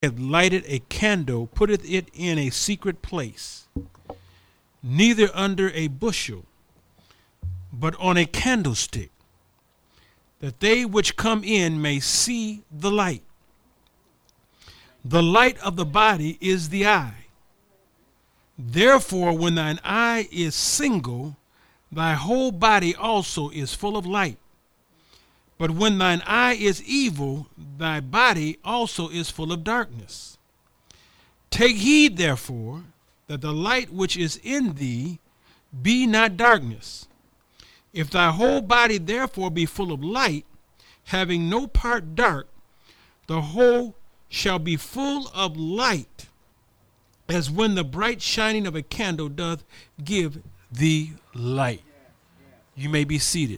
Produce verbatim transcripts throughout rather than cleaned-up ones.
hath lighted a candle, putteth it in a secret place, neither under a bushel, but on a candlestick, that they which come in may see the light. The light of the body is the eye. Therefore, when thine eye is single, thy whole body also is full of light. But when thine eye is evil, thy body also is full of darkness. Take heed, therefore, that the light which is in thee be not darkness. If thy whole body therefore be full of light, having no part dark, the whole shall be full of light, as when the bright shining of a candle doth give thee light. You may be seated.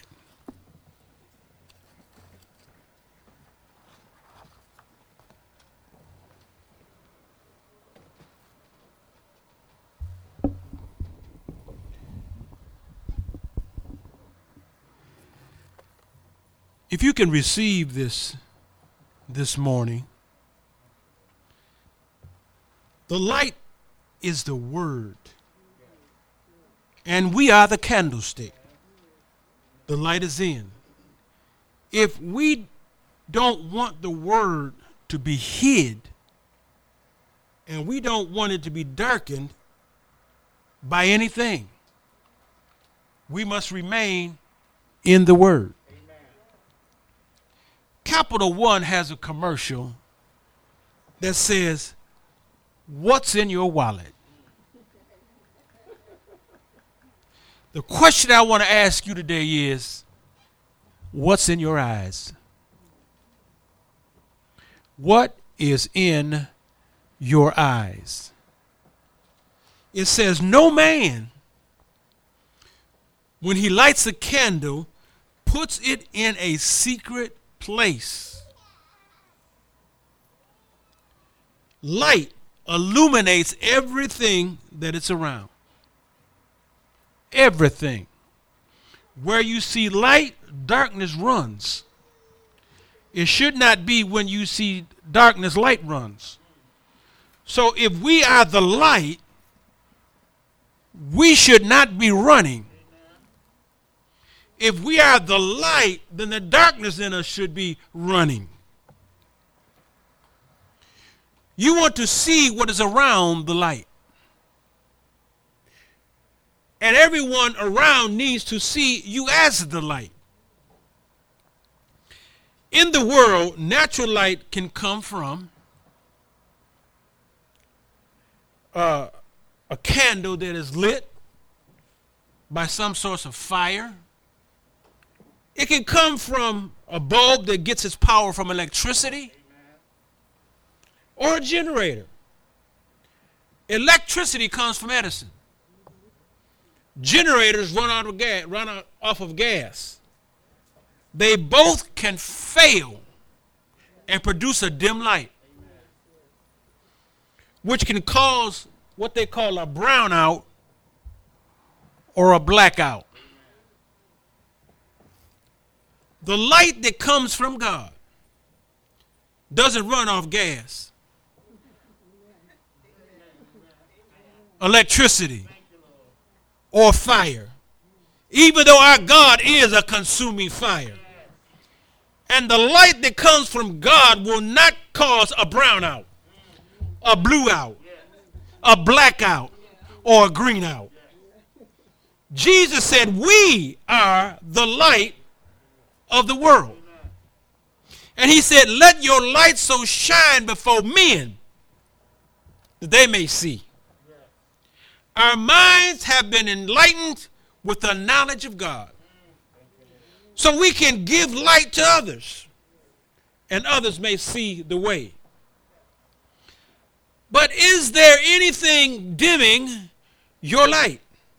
If you can receive this this morning, the light is the word, and we are the candlestick. The light is in. If we don't want the word to be hid, and we don't want it to be darkened by anything, we must remain in the word. Capital One has a commercial that says, "What's in your wallet?" The question I want to ask you today is, what's in your eyes? What is in your eyes? It says, no man, when he lights a candle, puts it in a secret place. Light illuminates everything that it's around. Everything. Where you see light, darkness runs. It should not be when you see darkness, light runs. So if we are the light, we should not be running. If we are the light, then the darkness in us should be running. You want to see what is around the light. And everyone around needs to see you as the light. In the world, natural light can come from uh, a candle that is lit by some source of fire. It can come from a bulb that gets its power from electricity. Or a generator. Electricity comes from Edison. Generators run out of gas, run out, off of gas. They both can fail and produce a dim light, which can cause what they call a brownout or a blackout. The light that comes from God doesn't run off gas, electricity, or fire, even though our God is a consuming fire. And the light that comes from God will not cause a brownout, a blue out, a blackout, or a green out. Jesus said we are the light of the world. And he said, let your light so shine before men that they may see. Our minds have been enlightened with the knowledge of God, so we can give light to others, and others may see the way. But is there anything dimming your light?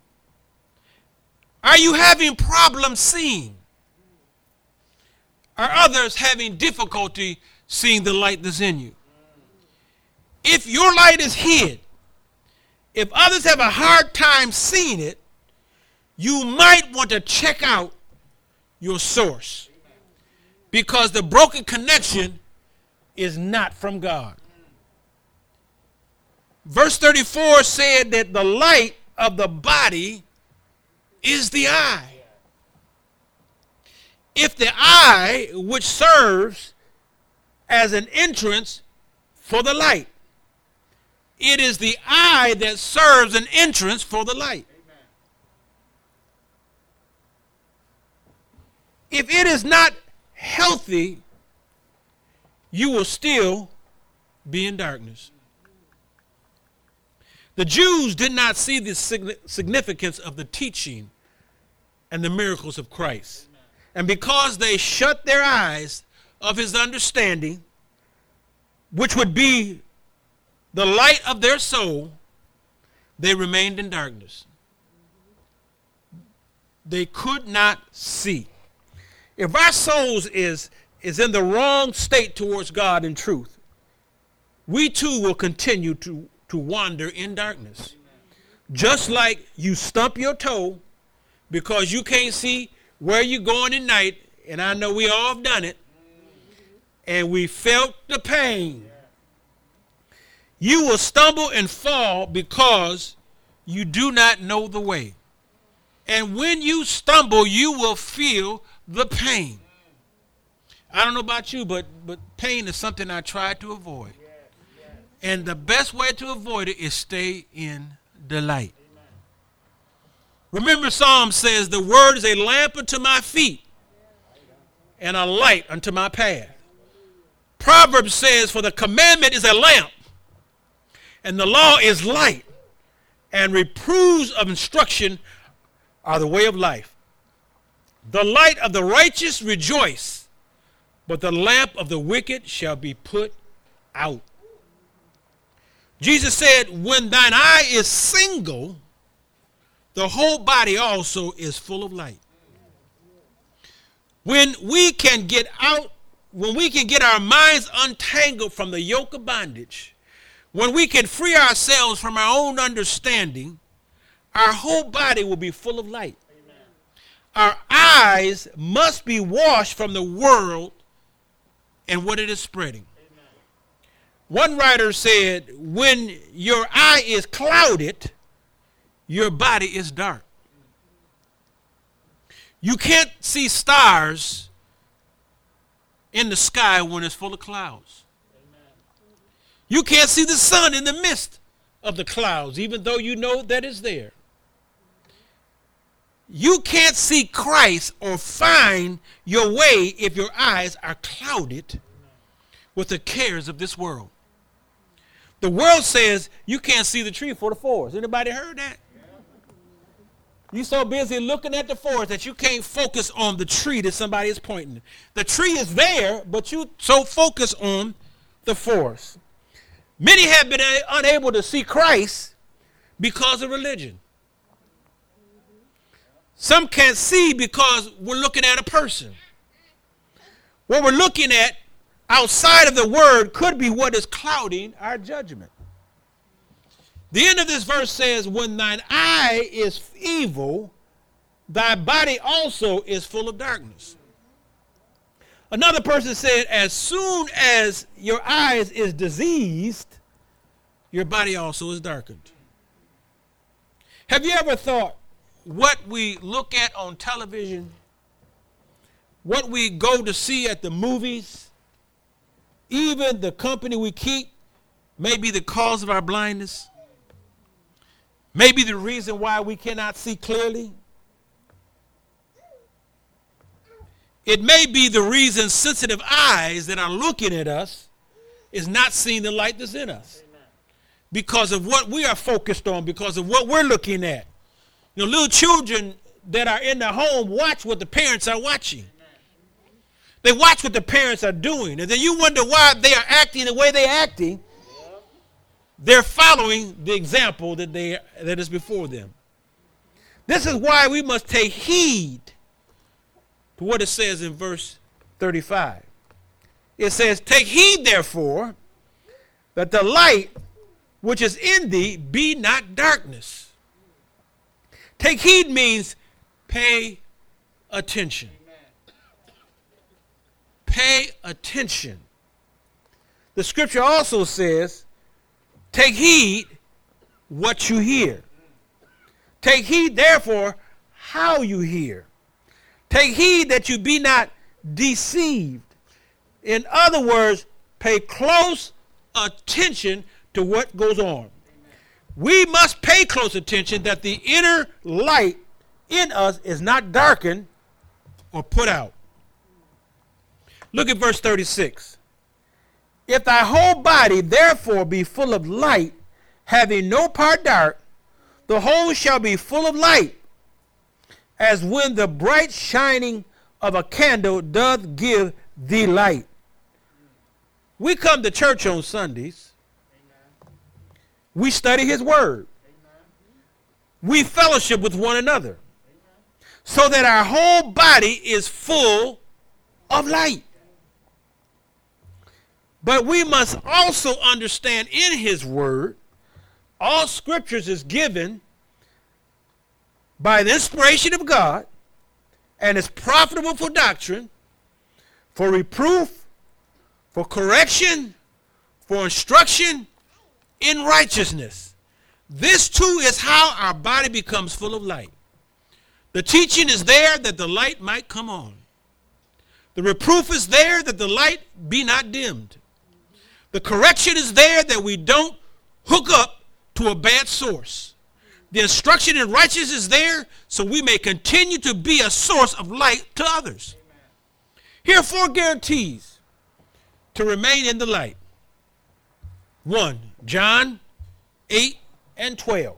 Are you having problems seeing? Are others having difficulty seeing the light that's in you? If your light is hid, if others have a hard time seeing it, you might want to check out your source, because the broken connection is not from God. Verse thirty-four said that the light of the body is the eye. If the eye, which serves as an entrance for the light, it is the eye that serves an entrance for the light. Amen. If it is not healthy, you will still be in darkness. The Jews did not see the significance of the teaching and the miracles of Christ. And because they shut their eyes of his understanding, which would be the light of their soul, they remained in darkness. They could not see. If our souls is, is in the wrong state towards God and truth, we too will continue to, to wander in darkness. Just like you stump your toe because you can't see where you're going at night, and I know we all have done it, and we felt the pain. You will stumble and fall because you do not know the way. And when you stumble, you will feel the pain. I don't know about you, but, but pain is something I try to avoid. And the best way to avoid it is stay in the light. Remember, Psalm says, the word is a lamp unto my feet and a light unto my path. Proverbs says, for the commandment is a lamp, and the law is light, and reproofs of instruction are the way of life. The light of the righteous rejoice, but the lamp of the wicked shall be put out. Jesus said, when thine eye is single, the whole body also is full of light. When we can get out, when we can get our minds untangled from the yoke of bondage, when we can free ourselves from our own understanding, our whole body will be full of light. Amen. Our eyes must be washed from the world and what it is spreading. Amen. One writer said, when your eye is clouded, your body is dark. You can't see stars in the sky when it's full of clouds. Amen. You can't see the sun in the midst of the clouds, even though you know that it's there. You can't see Christ or find your way if your eyes are clouded with the cares of this world. The world says you can't see the tree for the forest. Anybody heard that? You're so busy looking at the forest that you can't focus on the tree that somebody is pointing. The tree is there, but you so focus on the forest. Many have been unable to see Christ because of religion. Some can't see because we're looking at a person. What we're looking at outside of the word could be what is clouding our judgment. The end of this verse says, when thine eye is evil, thy body also is full of darkness. Another person said, as soon as your eyes is diseased, your body also is darkened. Have you ever thought what we look at on television, what we go to see at the movies, even the company we keep may be the cause of our blindness? Maybe the reason why we cannot see clearly. It may be the reason sensitive eyes that are looking at us is not seeing the light that's in us. Amen. Because of what we are focused on, because of what we're looking at. You know, little children that are in the home watch what the parents are watching. Amen. They watch what the parents are doing. And then you wonder why they are acting the way they're acting. They're following the example that they that is before them. This is why we must take heed to what it says in verse thirty-five. It says, take heed therefore that the light which is in thee be not darkness. Take heed means pay attention. Pay attention. The scripture also says, Take heed what you hear. Take heed, therefore, how you hear. Take heed that you be not deceived. In other words, pay close attention to what goes on. We must pay close attention that the inner light in us is not darkened or put out. Look at verse thirty-six. If thy whole body therefore be full of light, having no part dark, the whole shall be full of light, as when the bright shining of a candle doth give thee light. We come to church on Sundays. Amen. We study his word. Amen. We fellowship with one another. Amen. So that our whole body is full of light. But we must also understand in his word, all scriptures is given by the inspiration of God and is profitable for doctrine, for reproof, for correction, for instruction in righteousness. This too is how our body becomes full of light. The teaching is there that the light might come on. The reproof is there that the light be not dimmed. The correction is there that we don't hook up to a bad source. The instruction in righteousness is there so we may continue to be a source of light to others. Here are four guarantees to remain in the light. One, John eight and twelve.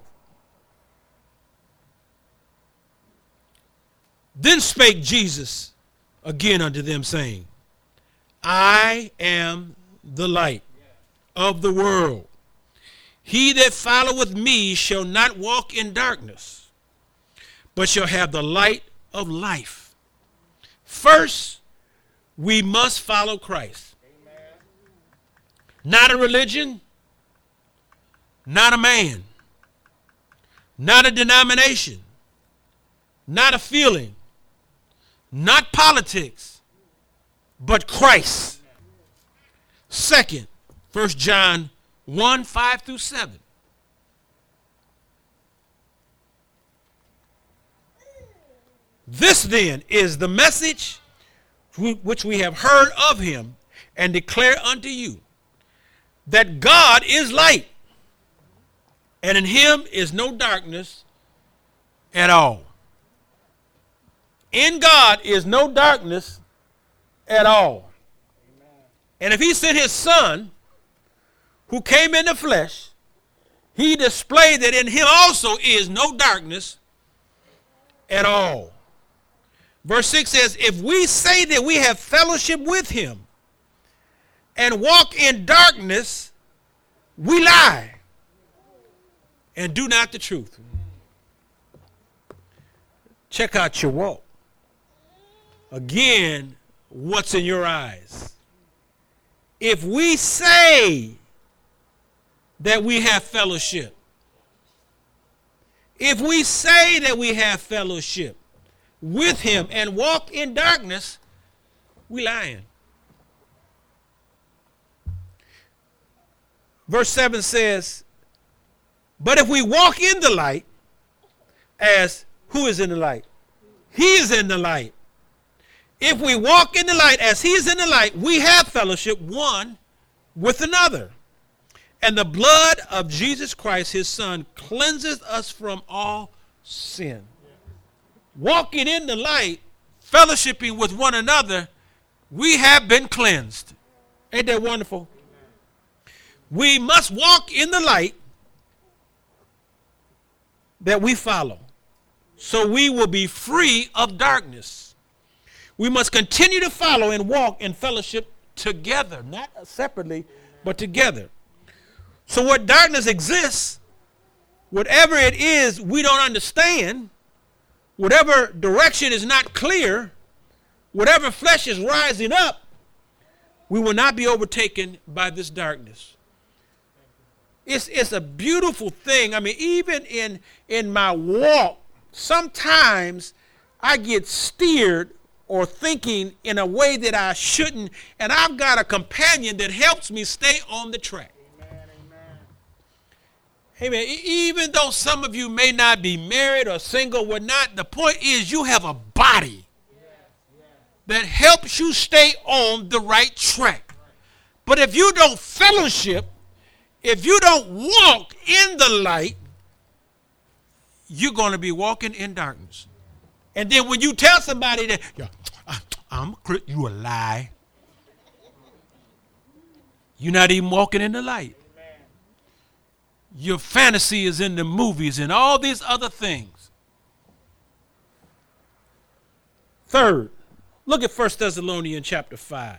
Then spake Jesus again unto them, saying, I am the light of the world. He that followeth me shall not walk in darkness, but shall have the light of life. First, we must follow Christ. Amen. Not a religion, not a man, not a denomination, not a feeling, not politics, but Christ. Second, First John one, five through seven. This then is the message which we have heard of him and declare unto you, that God is light, and in him is no darkness at all. In God is no darkness at all. Amen. And if he sent his son, who came in the flesh, he displayed that in him also is no darkness at all. Verse six says, if we say that we have fellowship with him and walk in darkness, we lie and do not the truth. Check out your walk. Again, what's in your eyes? If we say that we have fellowship, if we say that we have fellowship with him and walk in darkness, we lying. Verse seven says, but if we walk in the light, as who is in the light? He is in the light. If we walk in the light as he is in the light, we have fellowship one with another. And the blood of Jesus Christ, his son, cleanses us from all sin. Walking in the light, fellowshipping with one another, we have been cleansed. Ain't that wonderful? We must walk in the light that we follow, so we will be free of darkness. We must continue to follow and walk in fellowship together, not separately, but together. So what darkness exists, whatever it is we don't understand, whatever direction is not clear, whatever flesh is rising up, we will not be overtaken by this darkness. It's, it's a beautiful thing. I mean, even in, in my walk, sometimes I get steered or thinking in a way that I shouldn't, and I've got a companion that helps me stay on the track. Amen, amen. Amen. E- Even though some of you may not be married or single, whatnot, the point is you have a body that helps you stay on the right track. But if you don't fellowship, if you don't walk in the light, you're going to be walking in darkness. And then when you tell somebody that, yeah, I, I'm you a lie, you're not even walking in the light. Your fantasy is in the movies and all these other things. Third, look at First Thessalonians chapter five.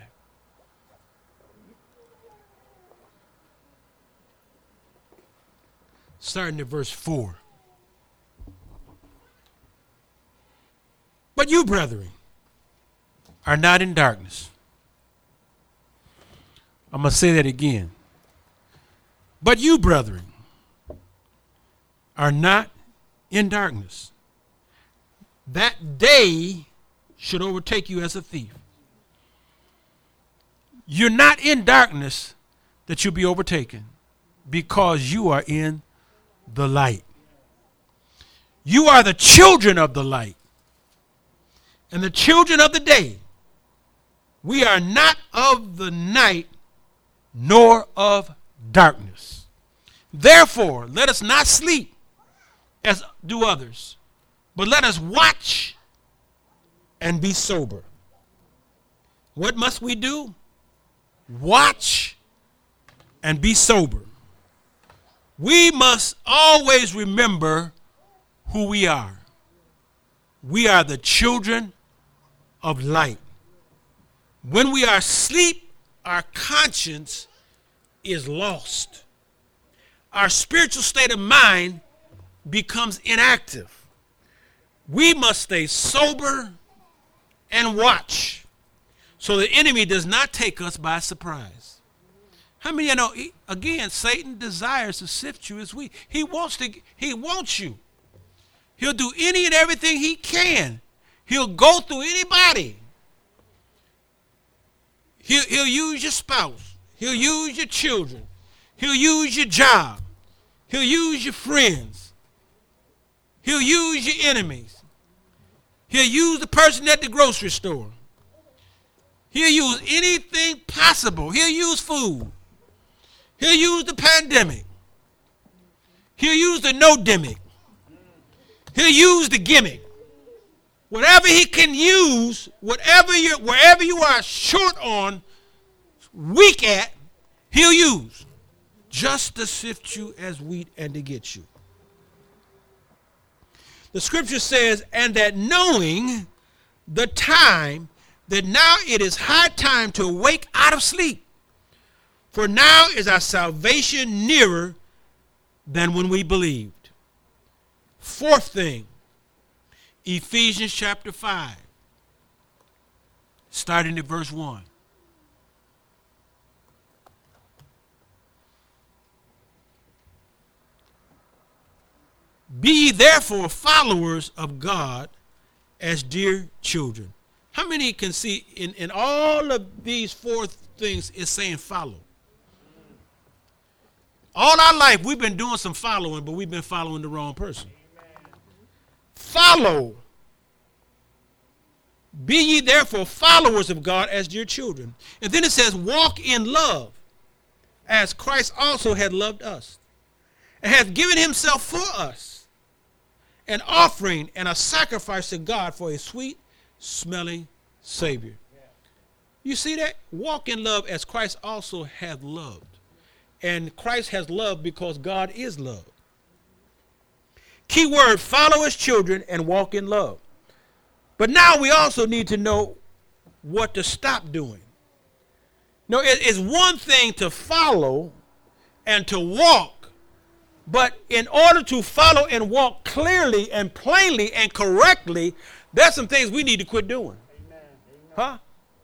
Starting at verse four. But you, brethren, are not in darkness. I'm going to say that again. But you, brethren, are not in darkness. That day should overtake you as a thief. You're not in darkness that you'll be overtaken because you are in the light. You are the children of the light and the children of the day. We are not of the night nor of darkness. Therefore, let us not sleep as do others, but let us watch and be sober. What must we do? Watch and be sober. We must always remember who we are. We are the children of light. When we are asleep, our conscience is lost. Our spiritual state of mind becomes inactive. We must stay sober and watch so the enemy does not take us by surprise. How many of you know, he, again, Satan desires to sift you as wheat. He wants to, he wants you. He'll do any and everything he can. He'll go through anybody. He'll, he'll use your spouse. He'll use your children. He'll use your job. He'll use your friends. He'll use your enemies. He'll use the person at the grocery store. He'll use anything possible. He'll use food. He'll use the pandemic. He'll use the no-demic. He'll use the gimmick. Whatever he can use, whatever you, wherever you are short on, weak at, he'll use just to sift you as wheat and to get you. The scripture says, and that knowing the time, that now it is high time to wake out of sleep. For now is our salvation nearer than when we believed. Fourth thing, Ephesians chapter five, starting at verse one. Be ye therefore followers of God as dear children. How many can see in, in all of these four things it's saying follow? All our life we've been doing some following, but we've been following the wrong person. Follow. Be ye therefore followers of God as dear children. And then it says, walk in love, as Christ also had loved us, and hath given himself for us, an offering and a sacrifice to God for a sweet smelling Savior. You see that? Walk in love as Christ also hath loved. And Christ has loved because God is love. Key word, follow as children and walk in love. But now we also need to know what to stop doing. No, it is one thing to follow and to walk, but in order to follow and walk clearly and plainly and correctly, there's some things we need to quit doing. Amen. Huh?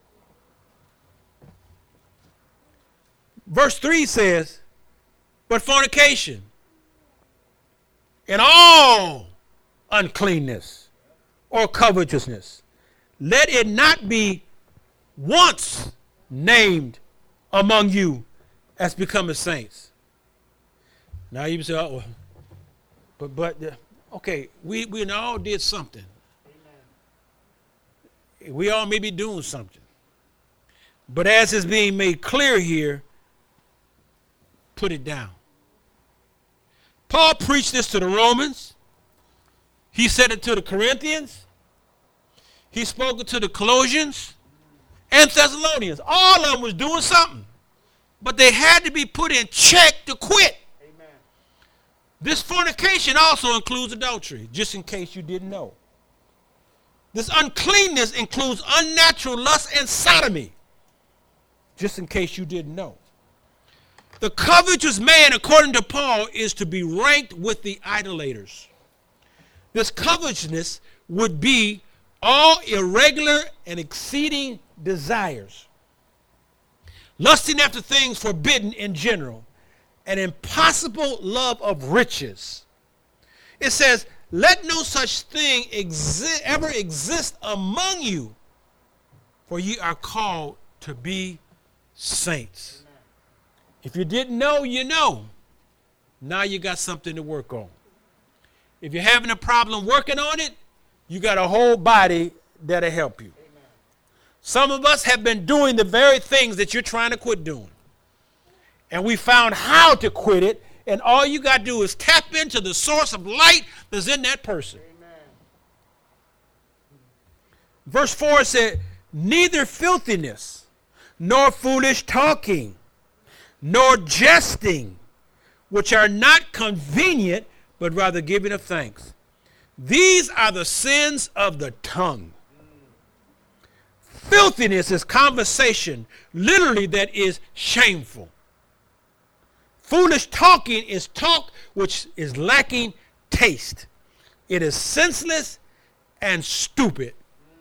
Verse three says, but fornication and all uncleanness or covetousness, let it not be once named among you as becoming saints. Now you say, oh, but, but, uh, okay, we, we all did something. Amen. We all may be doing something. But as is being made clear here, put it down. Paul preached this to the Romans. He said it to the Corinthians. He spoke it to the Colossians and Thessalonians. All of them was doing something. But they had to be put in check to quit. Amen. This fornication also includes adultery, just in case you didn't know. This uncleanness includes unnatural lust and sodomy, just in case you didn't know. The covetous man, according to Paul, is to be ranked with the idolaters. This covetousness would be all irregular and exceeding desires, lusting after things forbidden in general, an impossible love of riches. It says, let no such thing exi- ever exist among you, for ye are called to be saints. If you didn't know, you know. Now you got something to work on. If you're having a problem working on it, you got a whole body that'll help you. Amen. Some of us have been doing the very things that you're trying to quit doing. And we found how to quit it, and all you got to do is tap into the source of light that's in that person. Amen. Verse four said, neither filthiness, nor foolish talking, nor jesting, which are not convenient, but rather giving of thanks. These are the sins of the tongue. Filthiness is conversation, literally, that is shameful. Foolish talking is talk which is lacking taste. It is senseless and stupid.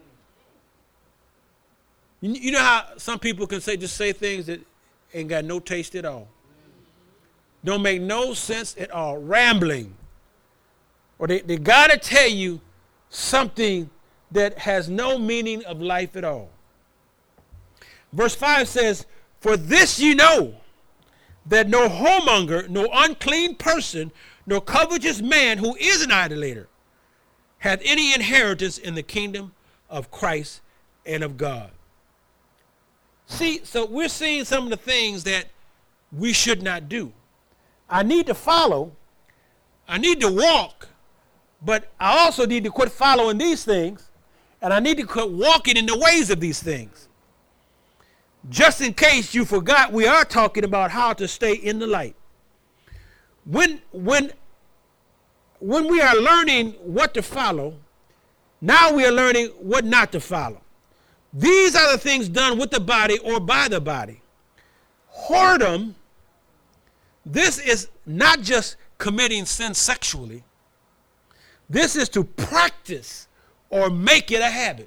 You, you know how some people can say, just say things that ain't got no taste at all. Don't make no sense at all. Rambling. Or they, they got to tell you something that has no meaning of life at all. Verse five says, for this you know, that no whoremonger, no unclean person, no covetous man who is an idolater, hath any inheritance in the kingdom of Christ and of God. See, so we're seeing some of the things that we should not do. I need to follow. I need to walk. But I also need to quit following these things. And I need to quit walking in the ways of these things. Just in case you forgot, we are talking about how to stay in the light. When, when, when we are learning what to follow, now we are learning what not to follow. These are the things done with the body or by the body. Whoredom, this is not just committing sin sexually. This is to practice or make it a habit.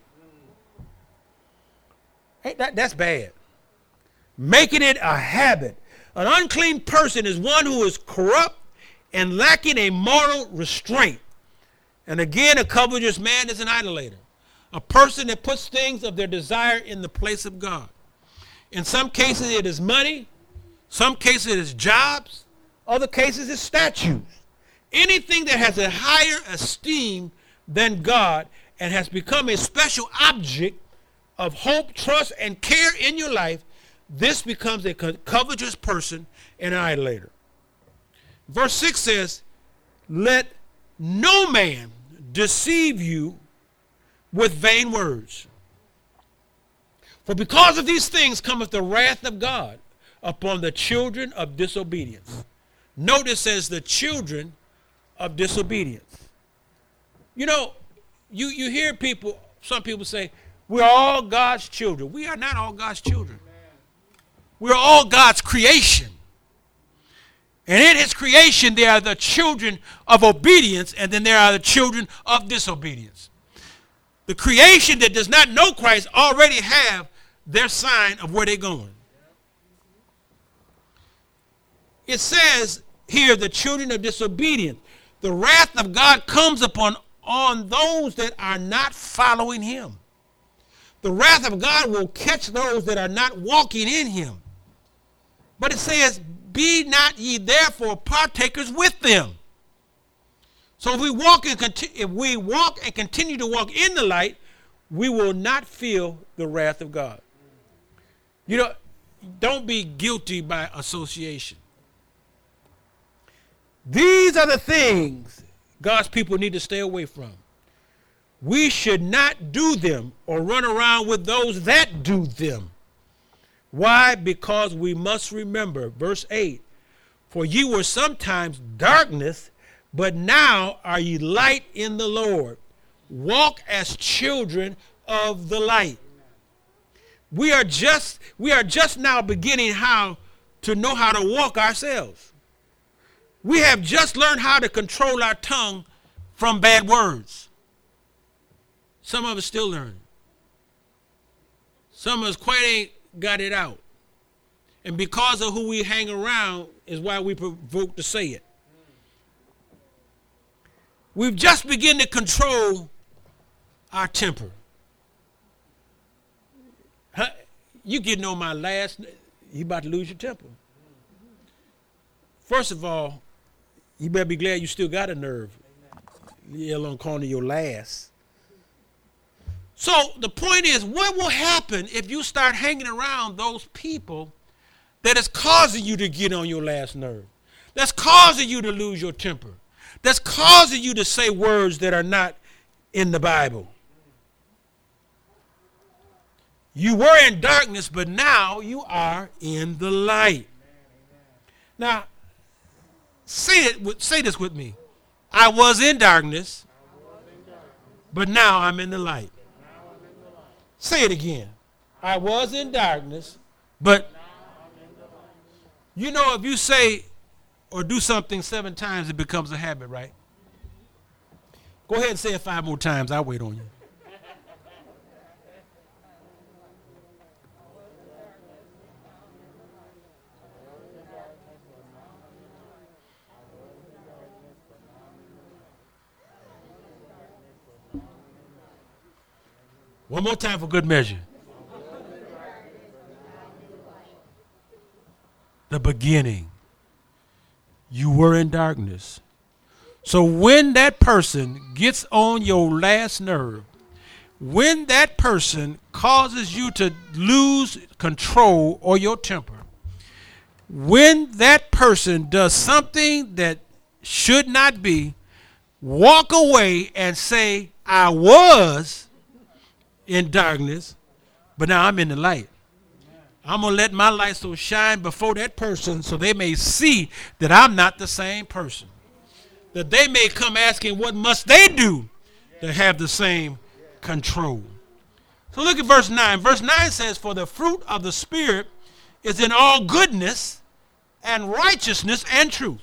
Hey, that, that's bad. Making it a habit. An unclean person is one who is corrupt and lacking a moral restraint. And again, a covetous man is an idolater. A person that puts things of their desire in the place of God. In some cases, it is money. Some cases, it is jobs. Other cases, it's statues. Anything that has a higher esteem than God and has become a special object of hope, trust, and care in your life, this becomes a covetous person and an idolater. Verse six says, let no man deceive you with vain words. For because of these things cometh the wrath of God upon the children of disobedience. Notice as the children of disobedience. You know, you, you hear people, some people say, we're all God's children. We are not all God's children. We're all God's creation. And in his creation, there are the children of obedience, and then there are the children of disobedience. The creation that does not know Christ already have their sign of where they're going. It says here, the children of disobedience. The wrath of God comes upon on those that are not following him. The wrath of God will catch those that are not walking in him. But it says, be not ye therefore partakers with them. So if we walk and conti- if we walk and continue to walk in the light, we will not feel the wrath of God. You know, don't be guilty by association. These are the things God's people need to stay away from. We should not do them or run around with those that do them. Why? Because we must remember, verse eight, for ye were sometimes darkness, but now are ye light in the Lord. Walk as children of the light. We are just, we are just now beginning how to know how to walk ourselves. We have just learned how to control our tongue from bad words. Some of us still learning. Some of us quite ain't got it out. And because of who we hang around is why we provoke to say it. We've just begun to control our temper. Huh? You getting on my last, you about to lose your temper. First of all, you better be glad you still got a nerve. Let alone calling it your last. So the point is, what will happen if you start hanging around those people that is causing you to get on your last nerve? That's causing you to lose your temper. That's causing you to say words that are not in the Bible. You were in darkness, but now you are in the light. Now, say it. With, say this with me. I was in darkness, but now I'm in the light. Say it again. I was in darkness, but you know, if you say or do something seven times, it becomes a habit, right? Go ahead and say it five more times. I'll wait on you. One more time for good measure. The beginning. You were in darkness. So when that person gets on your last nerve, when that person causes you to lose control or your temper, when that person does something that should not be, walk away and say, I was in darkness, but now I'm in the light. I'm going to let my light so shine before that person so they may see that I'm not the same person. That they may come asking what must they do to have the same control. So look at verse nine. Verse nine says, for the fruit of the Spirit is in all goodness and righteousness and truth.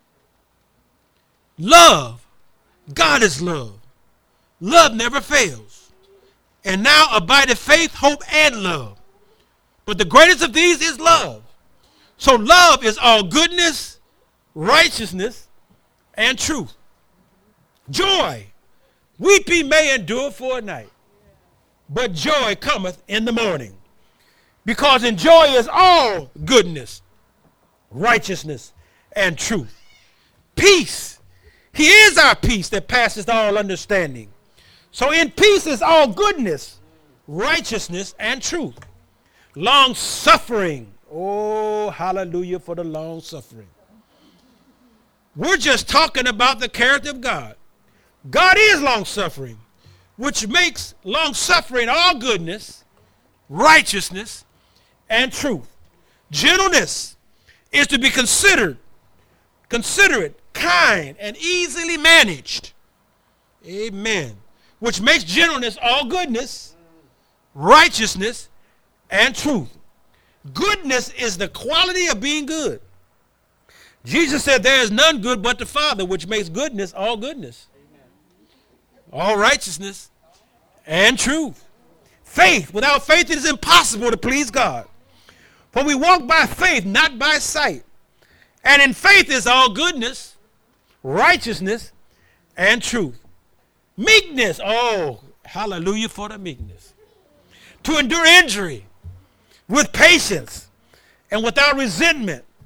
Love. God is love. Love never fails. And now abideth faith, hope, and love. But the greatest of these is love. So love is all goodness, righteousness, and truth. Joy. Weeping may endure for a night, but joy cometh in the morning. Because in joy is all goodness, righteousness, and truth. Peace. He is our peace that passeth all understanding. So in peace is all goodness, righteousness, and truth. Long suffering. Oh, hallelujah for the long suffering. We're just talking about the character of God. God is long suffering, which makes long suffering all goodness, righteousness, and truth. Gentleness is to be considered, considerate, kind, and easily managed. Amen. Which makes gentleness all goodness, righteousness, and truth. Goodness is the quality of being good. Jesus said there is none good but the Father, which makes goodness all goodness, all righteousness, and truth. Faith. Without faith it is impossible to please God. For we walk by faith, not by sight. And in faith is all goodness, righteousness, and truth. Meekness. Oh, hallelujah for the meekness. To endure injury with patience and without resentment.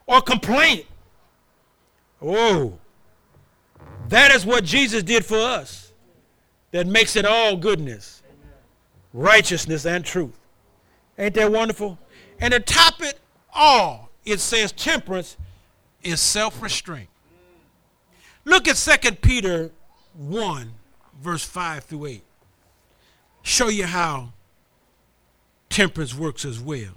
or complaint. Oh, that is what Jesus did for us. That makes it all goodness, righteousness, and truth. Ain't that wonderful? And to top it all, it says temperance is self-restraint. Look at Second Peter one, verse five through eight. Show you how temperance works as well.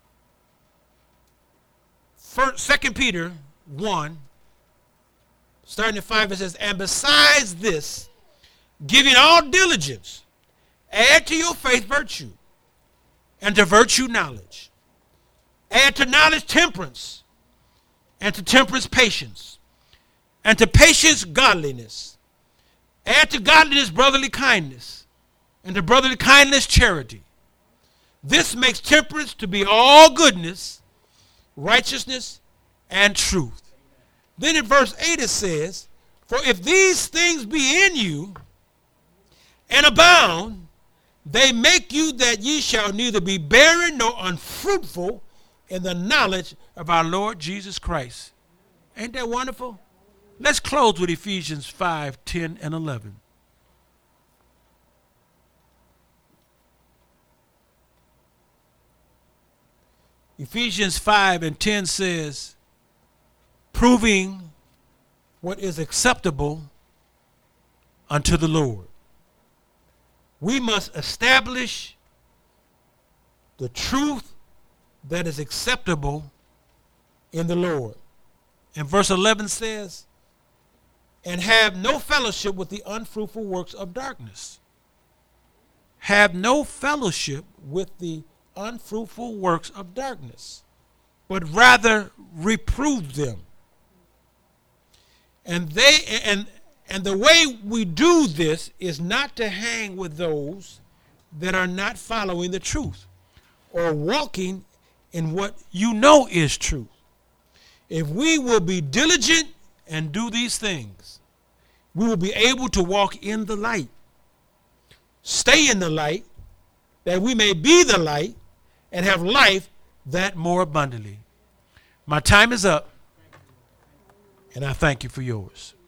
First, Second Peter one, starting at five, it says, and besides this, giving all diligence, add to your faith virtue, and to virtue knowledge. Add to knowledge temperance, and to temperance patience, and to patience godliness. Add to godliness brotherly kindness, and to brotherly kindness charity. This makes temperance to be all goodness, righteousness, and truth. Then in verse eight it says, for if these things be in you and abound, they make you that ye shall neither be barren nor unfruitful in the knowledge of our Lord Jesus Christ. Ain't that wonderful? Let's close with Ephesians five, ten, and eleven. Ephesians five and ten says, proving what is acceptable unto the Lord. We must establish the truth that is acceptable in the Lord. And verse eleven says, and have no fellowship with the unfruitful works of darkness. Have no fellowship with the unfruitful works of darkness, but rather reprove them. And they and and the way we do this is not to hang with those that are not following the truth or walking in what you know is true. If we will be diligent and do these things, we will be able to walk in the light, stay in the light, that we may be the light and have life that more abundantly. My time is up, and I thank you for yours.